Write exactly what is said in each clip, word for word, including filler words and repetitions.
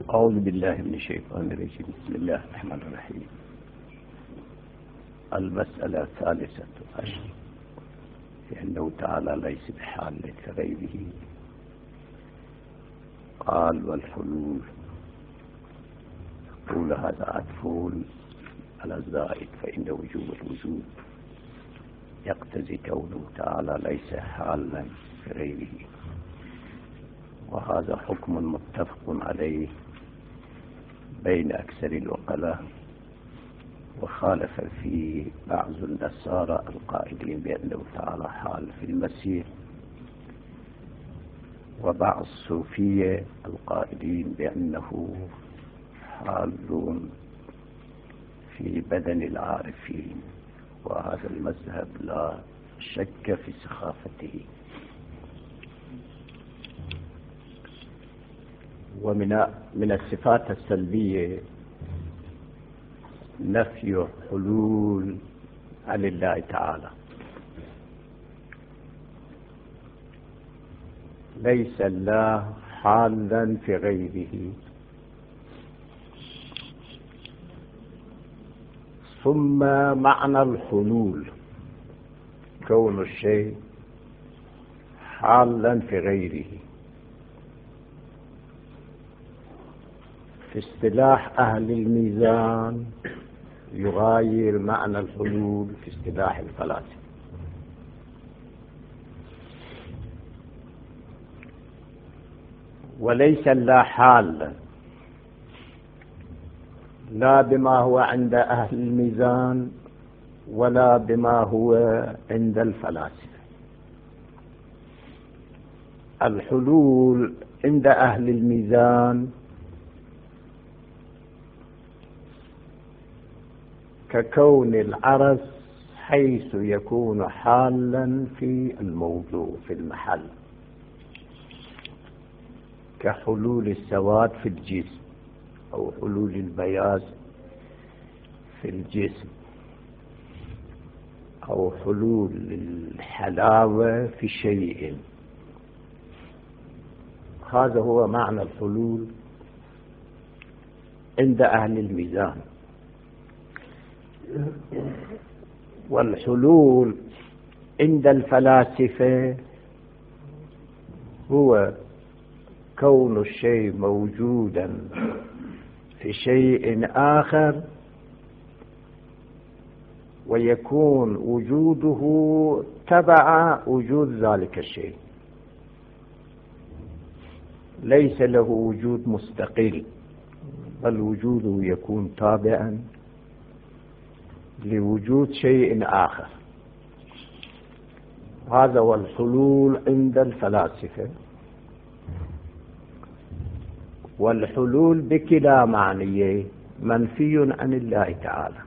أعوذ بالله من الشيطان الرجيم. بسم الله الرحمن الرحيم. المسألة الثالثة عشر، لأنه تعالى ليس بحال كغيره. قال والحلول، قول هذا عطف على الزائد، فإن وجوب الوجود يقتضي كونه تعالى ليس حالا كغيره، وهذا حكم متفق عليه بين أكثر العقلاء، وخالف فيه بعض النصارى القائلين بأنه تعالى حال في المسيح، وبعض الصوفية القائلين بأنه حال في بدن العارفين، وهذا المذهب لا شك في سخافته. ومن من الصفات السلبية نفي حلول عن الله تعالى. ليس الله حالا في غيره، ثم معنى الحلول كون الشيء حالا في غيره. في اصطلاح أهل الميزان يغاير معنى الحلول في اصطلاح الفلاسفة. وليس الله حالا لا بما هو عند أهل الميزان ولا بما هو عند الفلاسفة. الحلول عند أهل الميزان ككون العرس حيث يكون حالا في الموضوع في المحل، كحلول السواد في الجسم أو حلول البياض في الجسم، أو حلول الحلاوة في شيء. هذا هو معنى الحلول عند أهل الميزان. والحلول عند الفلاسفة هو كون الشيء موجودا في شيء آخر، ويكون وجوده تبع وجود ذلك الشيء، ليس له وجود مستقل، بل وجوده يكون تابعا لوجود شيء آخر. هذا هو الحلول عند الفلاسفة. والحلول بكلا معنيه منفي عن الله تعالى،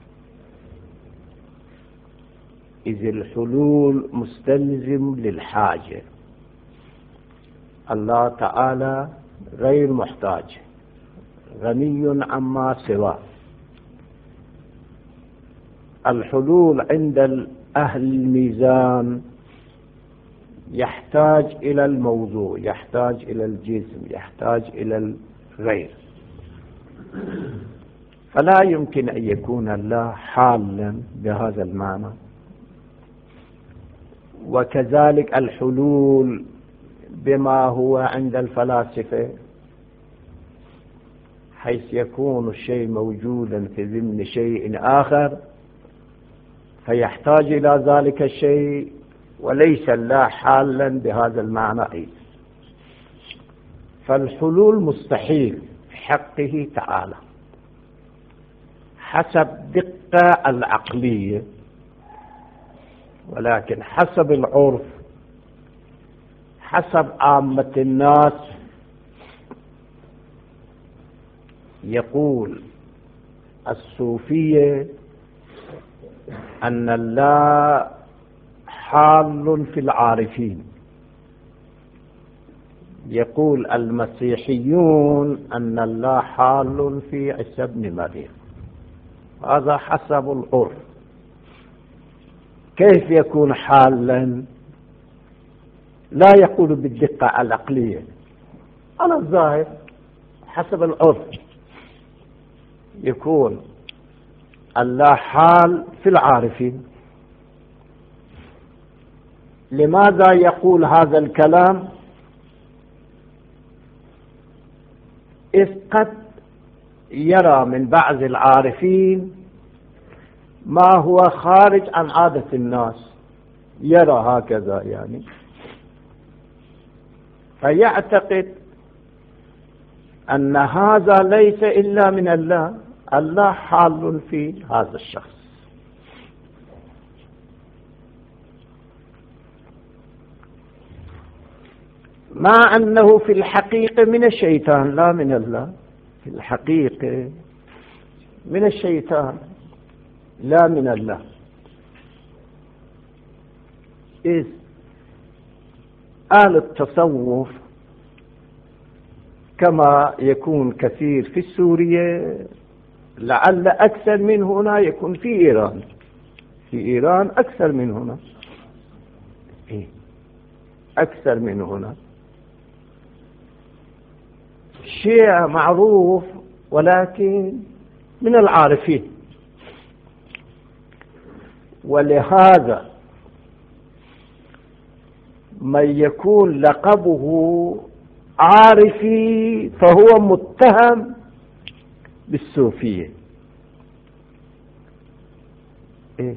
إذ الحلول مستلزم للحاجة. الله تعالى غير محتاج، غني عما سواه. الحلول عند أهل الميزان يحتاج إلى الموضوع، يحتاج إلى الجسم، يحتاج إلى الغير، فلا يمكن أن يكون الله حالا بهذا المعنى. وكذلك الحلول بما هو عند الفلاسفة حيث يكون الشيء موجودا في ضمن شيء آخر فيحتاج إلى ذلك الشيء، وليس الله حالا بهذا المعنى أيضا. فالحلول مستحيل في حقه تعالى حسب دقة العقلية، ولكن حسب العرف، حسب عامة الناس، يقول الصوفية أن الله حال في العارفين، يقول المسيحيون أن الله حال في عيسى ابن مريم. هذا حسب العرف. كيف يكون حالا؟ لا يقول بالدقة العقلية، على الظاهر حسب العرف يكون الله حال في العارفين. لماذا يقول هذا الكلام؟ إذ قد يرى من بعض العارفين ما هو خارج عن عادة الناس، يرى هكذا يعني، فيعتقد أن هذا ليس إلا من الله، الله حال في هذا الشخص. مع أنه في الحقيقة من الشيطان لا من الله، في الحقيقة من الشيطان لا من الله. إذ أهل التصوف كما يكون كثير في سوريا، لعل أكثر من هنا يكون في إيران، في إيران أكثر من هنا، إيه؟ أكثر من هنا. شيء معروف ولكن من العارفين. ولهذا من يكون لقبه عارفي فهو متهم بالصوفية. إيه؟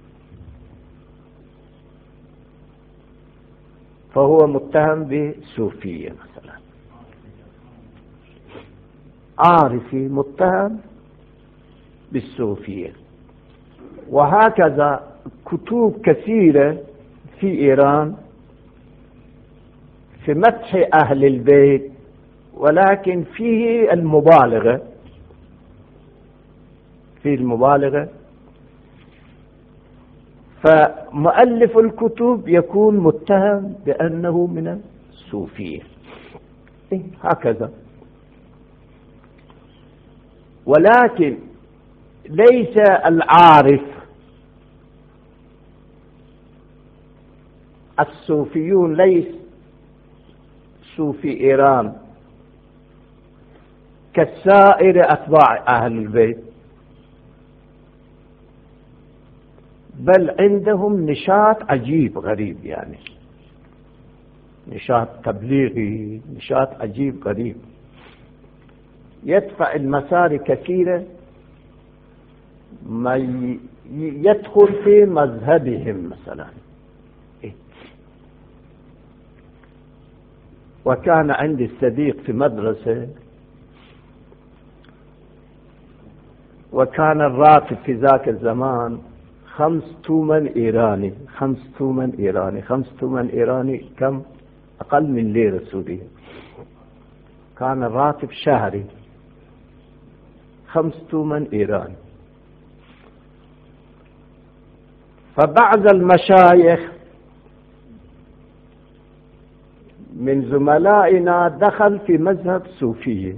فهو متهم بالصوفية مثلا، عارفي متهم بالصوفية. وهكذا كتب كثيرة في إيران في مدح أهل البيت، ولكن فيه المبالغة، فيه المبالغة. فمؤلف الكتب يكون متهم بأنه من الصوفية، إيه؟ هكذا. ولكن ليس العارف، الصوفيون ليس صوفي إيران كسائر أتباع أهل البيت، بل عندهم نشاط عجيب غريب، يعني نشاط تبليغي، نشاط عجيب غريب يدفع المسار كثيرة ما يدخل في مذهبهم مثلا. إيه؟ وكان عندي صديق في مدرسة، وكان الراتب في ذاك الزمان خمس تومن إيراني، خمس تومن إيراني، خمس تومن إيراني كم؟ أقل من ليرة سورية. كان الراتب شهري خمس تومن إيراني. فبعض المشايخ من زملائنا دخل في مذهب صوفي،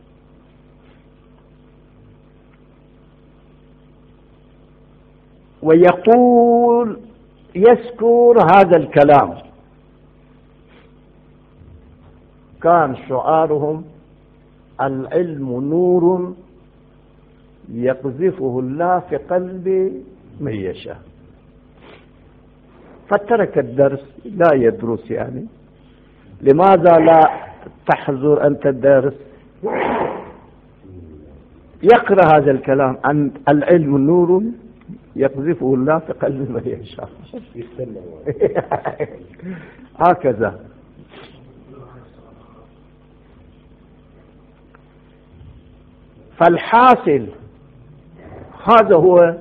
ويقول يذكر هذا الكلام، كان شعارهم العلم نور يقذفه الله في قلب من يشاء. فترك الدرس، لا يدرس يعني. لماذا لا تحضر أنت الدرس؟ يقرأ هذا الكلام عن العلم نور يقذفه الله في قلب من يشاء. هكذا. فالحاصل هذا هو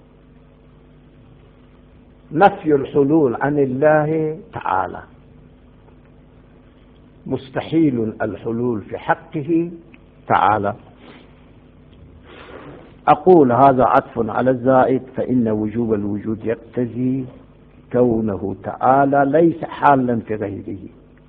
نفي الحلول عن الله تعالى. مستحيل الحلول في حقه تعالى. أقول هذا عطف على الزائد، فإن وجوب الوجود يقتضي كونه تعالى ليس حالا في غيره،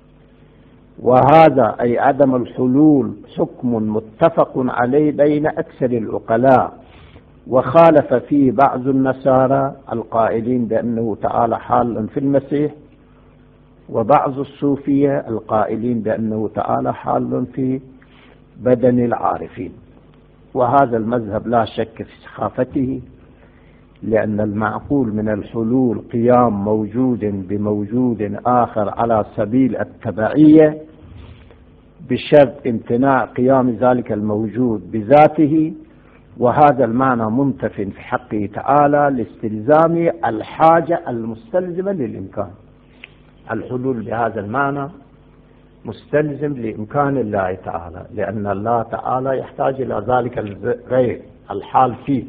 وهذا أي عدم الحلول حكم متفق عليه بين أكثر العقلاء، وخالف فيه بعض النصارى القائلين بأنه تعالى حال في المسيح، وبعض الصوفية القائلين بأنه تعالى حال في بدن العارفين. وهذا المذهب لا شك في سخافته، لأن المعقول من الحلول قيام موجود بموجود آخر على سبيل التبعية بشرط امتناع قيام ذلك الموجود بذاته، وهذا المعنى منتف في حقه تعالى لاستلزام الحاجة المستلزمة للإمكان. الحلول بهذا المعنى مستلزم لإمكان الله تعالى، لأن الله تعالى يحتاج إلى ذلك الغير الحال فيه.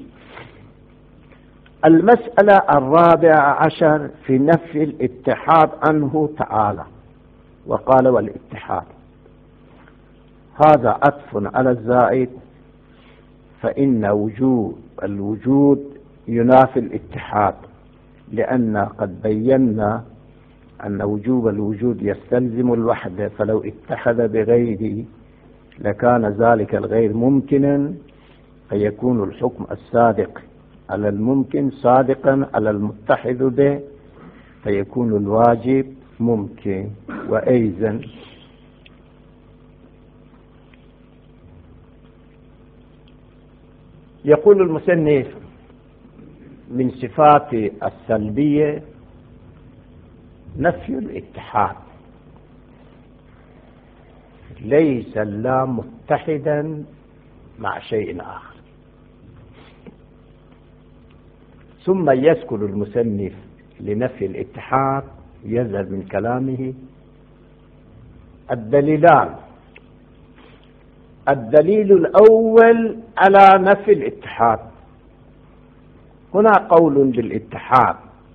المسألة الرابعة عشر في نفي الاتحاد عنه تعالى، وقال والاتحاد هذا عطف على الزائد، فإن وجود الوجود ينافي الاتحاد، لأن قد بينا أن وجوب الوجود يستلزم الوحدة، فلو اتحد بغيره لكان ذلك الغير ممكنا، فيكون الحكم الصادق على الممكن صادقا على المتحد به، فيكون الواجب ممكن. وأيضا يقول المصنف من صفات السلبية نفي الاتحاد، ليس الله متحدا مع شيء آخر. ثم يذكر المصنف لنفي الاتحاد يظهر من كلامه الدليلان. الدليل الأول على نفي الاتحاد، هنا قول بالاتحاد،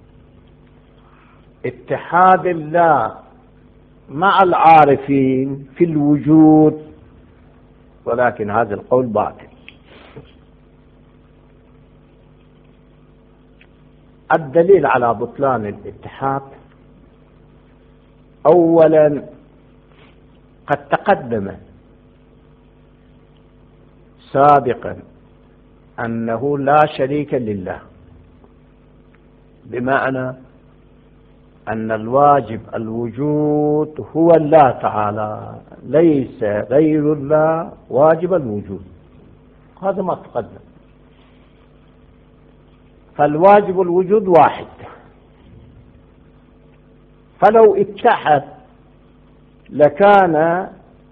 اتحاد الله مع العارفين في الوجود، ولكن هذا القول باطل. الدليل على بطلان الاتحاد أولا قد تقدم سابقا أنه لا شريك لله، بمعنى أن الواجب الوجود هو الله تعالى، ليس غير الله واجب الوجود. هذا ما تقدم. فالواجب الوجود واحد، فلو اتحد لكان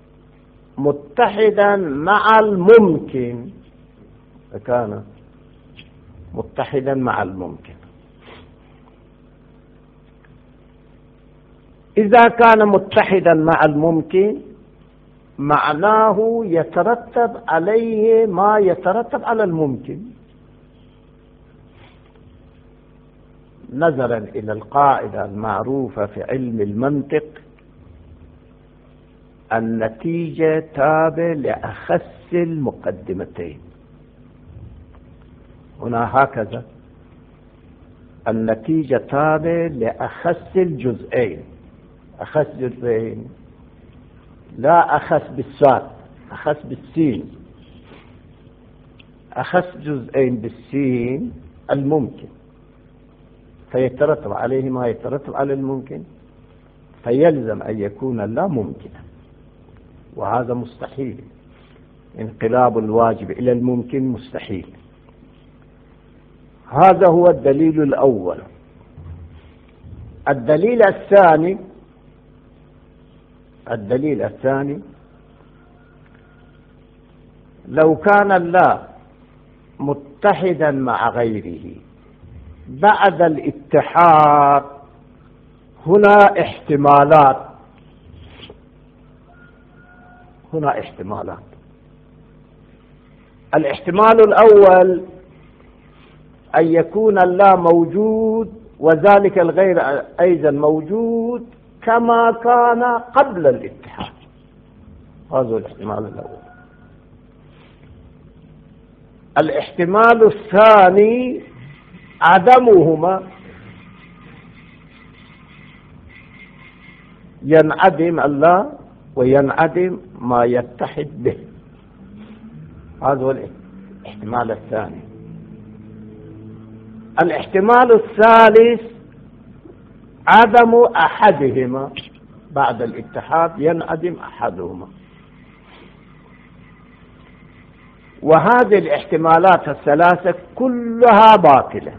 متحدا مع الممكن، لكان متحدا مع الممكن. إذا كان متحدا مع الممكن معناه يترتب عليه ما يترتب على الممكن، نظرا إلى القاعدة المعروفة في علم المنطق النتيجة تابع لأخس المقدمتين. هنا هكذا النتيجة تابع لأخس الجزئين. أخس جزئين لا أخس بالصاد، أخس بالسين. أخس جزئين بالسين الممكن، فيترتب عليه ما يترتب على الممكن، فيلزم أن يكون لا ممكنا، وهذا مستحيل. انقلاب الواجب إلى الممكن مستحيل. هذا هو الدليل الأول. الدليل الثاني الدليل الثاني لو كان الله متحدا مع غيره بعد الاتحاد، هنا احتمالات هنا احتمالات الاحتمال الأول أن يكون الله موجود وذلك الغير أيضا موجود كما كان قبل الاتحاد. هذا الاحتمال الأول. الاحتمال الثاني عدمهما، ينعدم الله وينعدم ما يتحد به. هذا هو الاحتمال الثاني. الاحتمال الثالث عدم أحدهما، بعد الاتحاد ينعدم أحدهما. وهذه الاحتمالات الثلاثة كلها باطلة.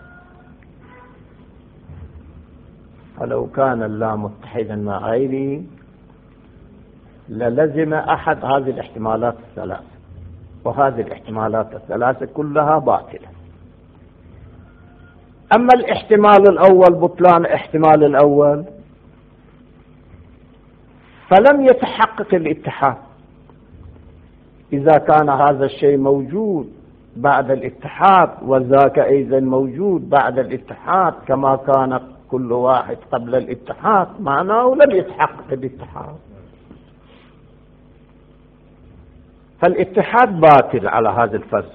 فلو كان الله متحدا مع غيره للزم أحد هذه الاحتمالات الثلاثة، وهذه الاحتمالات الثلاثة كلها باطلة. أما الاحتمال الأول بطلان احتمال الأول فلم يتحقق الاتحاد. إذا كان هذا الشيء موجود بعد الاتحاد وذاك أيضا موجود بعد الاتحاد كما كان كل واحد قبل الاتحاد، معناه لم يتحقق الاتحاد. فالاتحاد باطل على هذا الفرض.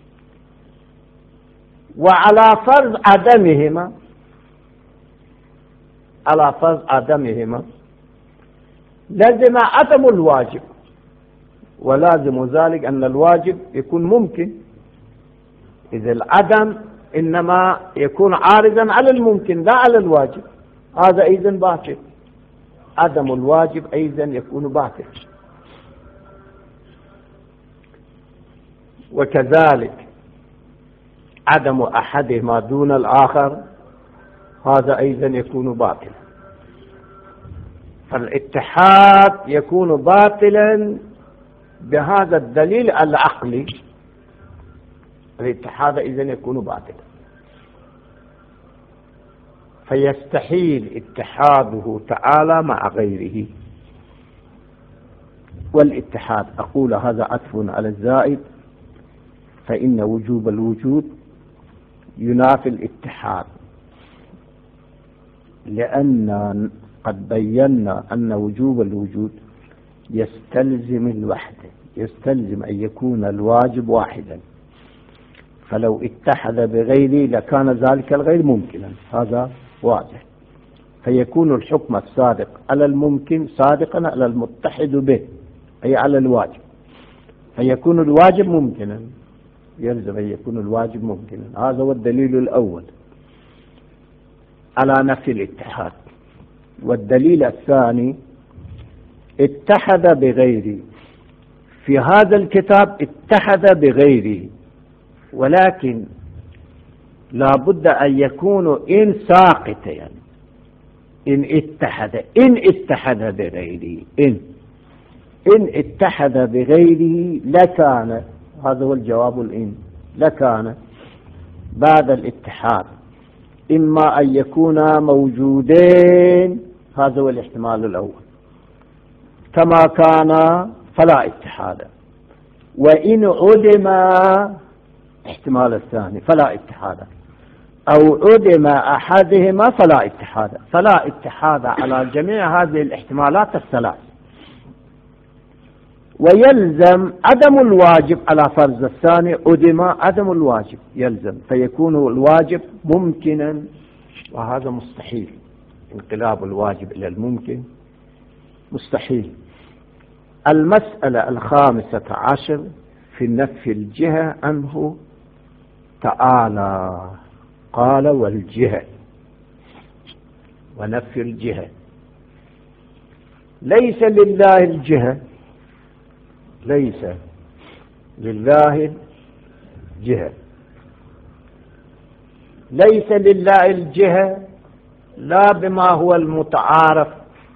وعلى فرض عدمهما على فرض عدمهما لازم عدم الواجب، ولازم ذلك أن الواجب يكون ممكن، إذا العدم إنما يكون عارضا على الممكن لا على الواجب، هذا أيضا باطل. عدم الواجب أيضا يكون باطل. وكذلك عدم أحدهما دون الآخر هذا أيضا يكون باطلا. فالاتحاد يكون باطلا بهذا الدليل العقلي، الاتحاد إذن يكون باطلا، فيستحيل اتحاده تعالى مع غيره. والاتحاد أقول هذا عطف على الزائد، فإن وجوب الوجود ينافي الاتحاد، لأن قد بينا أن وجوب الوجود يستلزم الوحدة، يستلزم أن يكون الواجب واحدا، فلو اتحد بغيره لكان ذلك الغير ممكنا، هذا واضح. فيكون الحكم الصادق على الممكن صادقا على المتحد به، أي على الواجب، فيكون الواجب ممكنا، يلزم أن يكون الواجب ممكنا. هذا هو الدليل الأول على نفي الاتحاد. والدليل الثاني اتحد بغيره، في هذا الكتاب اتحد بغيره، ولكن لا بد أن يكون إن ساقط، يعني إن اتحد إن اتحد بغيره إن إن اتحد بغيره لكان، هذا هو الجواب الإن، لكان بعد الاتحاد إما أن يكونا موجودين، هذا هو الاحتمال الأول، كما كان فلا اتحاد. وإن عدم احتمال الثاني فلا اتحاد، أو عدم أحدهما فلا اتحاد. فلا اتحاد على جميع هذه الاحتمالات الثلاث. ويلزم عدم الواجب على فرض الثاني، عدم عدم الواجب يلزم، فيكون الواجب ممكنا، وهذا مستحيل. انقلاب الواجب إلى الممكن مستحيل. المسألة الخامسة عشر في نفي الجهة عنه تعالى، قال والجهة، ونفي الجهة. ليس لله الجهة، ليس لله الجهة، ليس لله الجهة لا بما هو المتعارف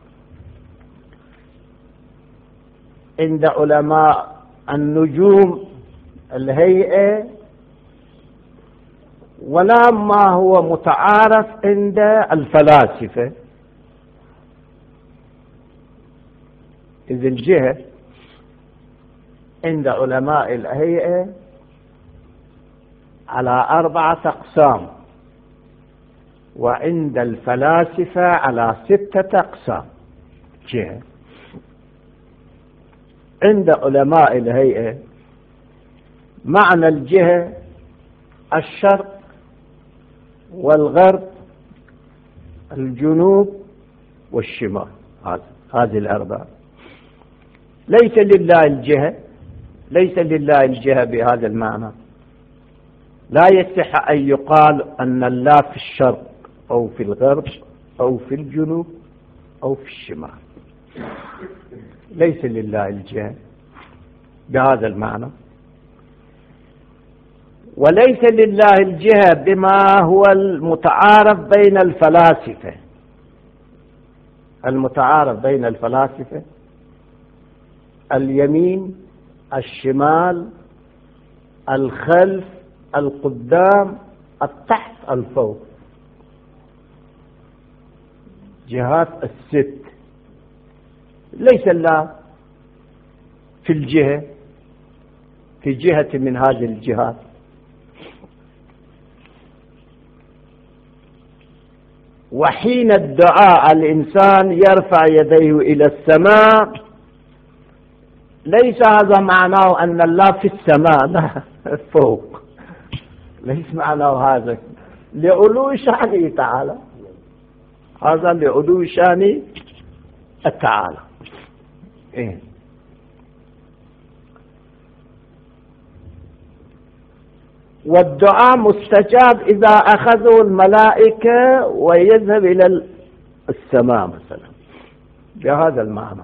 عند علماء النجوم الهيئة، ولا ما هو متعارف عند الفلاسفة. إذ الجهة عند علماء الهيئة على أربعة أقسام، وعند الفلاسفة على ستة أقسام جهة. عند علماء الهيئة معنى الجهة الشرق والغرب، الجنوب والشمال، هذه الأربعة. ليس لله الجهة، ليس لله الجهة بهذا المعنى. لا يصح أن يقال أن الله في الشرق أو في الغرب أو في الجنوب أو في الشمال. ليس لله الجهة بهذا المعنى. وليس لله الجهة بما هو المتعارف بين الفلاسفة. المتعارف بين الفلاسفة اليمين، الشمال، الخلف، القدام، التحت، الفوق، جهات الست. ليس الله في الجهة في جهة من هذه الجهات. وحين الدعاء الإنسان يرفع يديه إلى السماء، ليس هذا معناه أن الله في السماء، لا، فوق. ليس معناه هذا، لعلو شأنه تعالى، هذا لعلو شأنه تعالى. إيه؟ والدعاء مستجاب إذا أخذه الملائكة ويذهب إلى السماء مثلا، بهذا المعنى.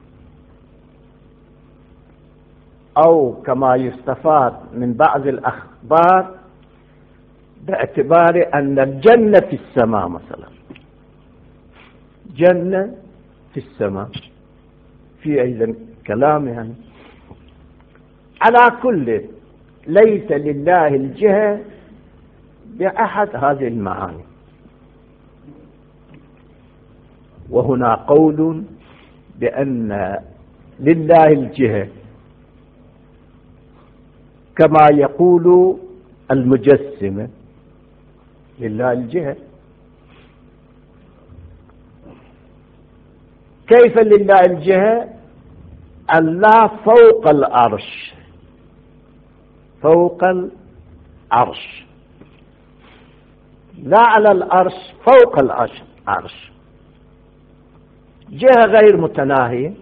أو كما يستفاد من بعض الأخبار باعتبار أن الجنة في السماء مثلا، جنة في السماء، في أيضا كلام يعني. على كل، ليس لله الجهة بأحد هذه المعاني. وهنا قول بأن لله الجهة كما يقول المجسمة، لله الجهة. كيف لله الجهة؟ الله فوق العرش، فوق العرش، لا على العرش، فوق العرش، جهة غير متناهية.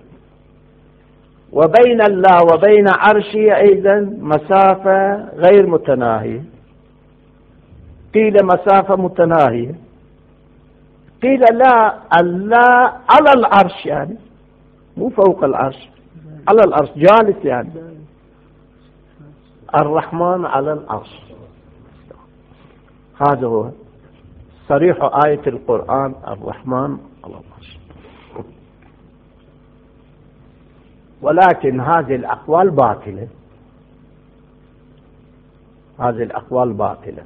وبين الله وبين عرشه أيضا مسافة غير متناهية، قيل مسافة متناهية، قيل لا، الله على العرش، يعني مو فوق العرش، على العرش جالس، يعني الرحمن على العرش. هذا هو صريح آية القرآن، الرحمن على العرش. ولكن هذه الأقوال باطلة، هذه الأقوال باطلة.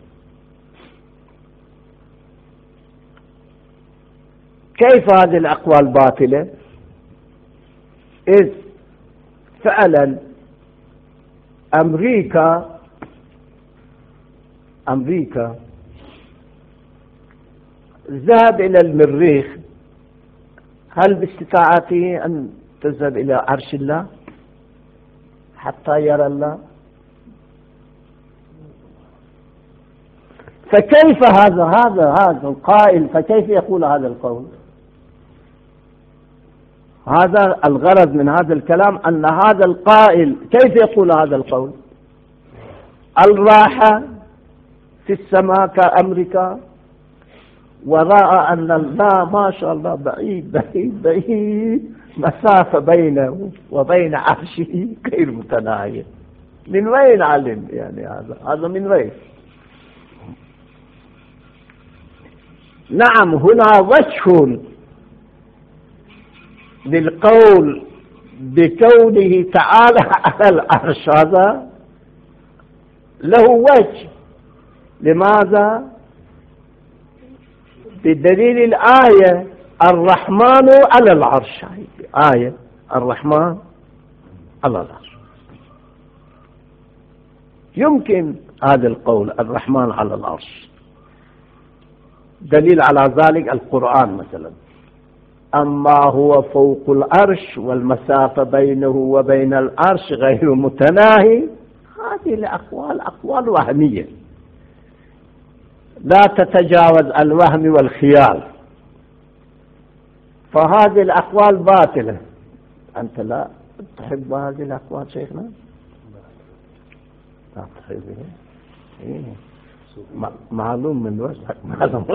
كيف هذه الأقوال باطلة؟ إذ فعلا أمريكا أمريكا ذهب إلى المريخ، هل باستطاعته أن تذهب إلى عرش الله حتى يرى الله؟ فكيف هذا هذا هذا القائل، فكيف يقول هذا القول؟ هذا الغرض من هذا الكلام، أن هذا القائل كيف يقول هذا القول؟ الراحة في السماء كأمريكا، ورأى أن الله ما شاء الله بعيد بعيد بعيد، مسافة بينه وبين عرشه غير متناهية. من وين علم يعني هذا؟ هذا من وين؟ نعم، هنا وجه للقول بكونه تعالى على العرش، هذا له وجه. لماذا؟ بدليل الآية الرحمن على العرش، آية الرحمن على العرش. يمكن هذا القول الرحمن على العرش، دليل على ذلك القرآن مثلا، أما هو فوق العرش والمسافة بينه وبين العرش غير متناهي. هذه الأقوال أقوال وهمية لا تتجاوز الوهم والخيال، فهذه الأقوال باطلة. أنت لا تحب هذه الأقوال شيخنا؟ لا تحبها؟ إيه؟ معلوم من وجهك، معلوم.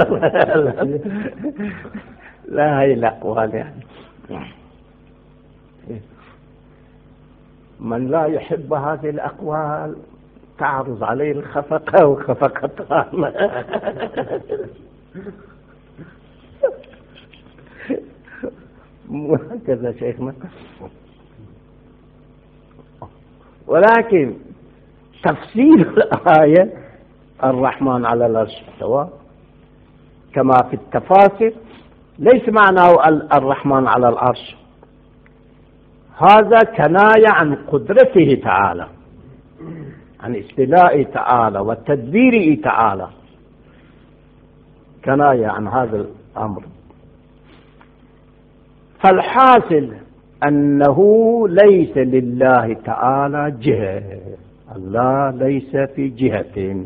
لا، هي الأقوال يعني من لا يحب هذه الأقوال تعرض عليه الخفقة وخفقتان. مو هكذا شيخنا. ولكن تفسير الآية الرحمن على العرش استوى كما في التفاسير ليس معناه الرحمن على العرش، هذا كناية عن قدرته تعالى، عن استيلائه تعالى وتدبيره تعالى، كناية عن هذا الأمر. فالحاصل أنه ليس لله تعالى جهة، الله ليس في جهة.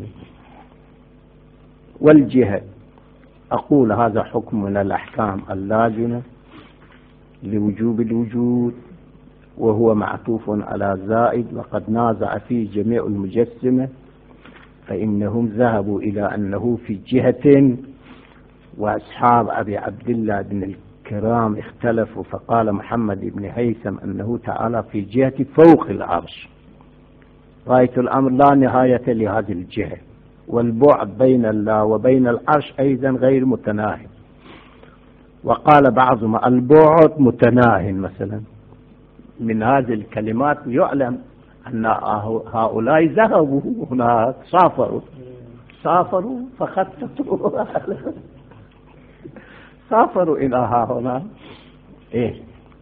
والجهة أقول هذا حكم من الأحكام اللازمة لوجوب الوجود، وهو معطوف على زائد، وقد نازع فيه جميع المجسمة، فإنهم ذهبوا إلى أنه في جهة، وأصحاب أبي عبد الله بن الكرام اختلفوا، فقال محمد بن هيثم أنه تعالى في جهة فوق العرش. غاية الأمر لا نهاية لهذه الجهة، والبعد بين الله وبين العرش أيضا غير متناهي. وقال بعضهم البعد متناهي، مثلا من هذه الكلمات يعلم أن هؤلاء ذهبوا هناك، سافروا سافروا فخططوا سافروا إلى ها هنا. إيه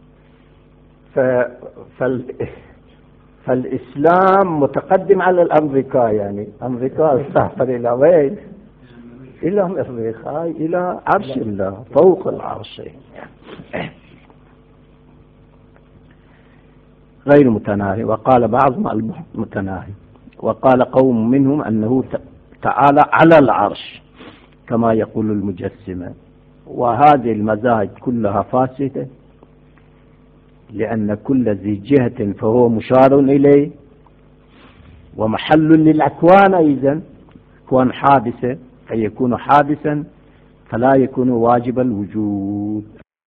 فال فالإسلام متقدم على الأمريكا، يعني أمريكا سافر إلى وين؟ إلى أمريكا، إلى عرش الله فوق العرش، غير متناهي. وقال بعضهم متناهي، وقال قوم منهم أنه تعالى على العرش كما يقول المجسمة. وهذه المذاهب كلها فاسدة، لأن كل ذي جهة فهو مشار إليه ومحل للأكوان، أيضا أكوان حادثة، فيكون حادثا فلا يكون واجب الوجود.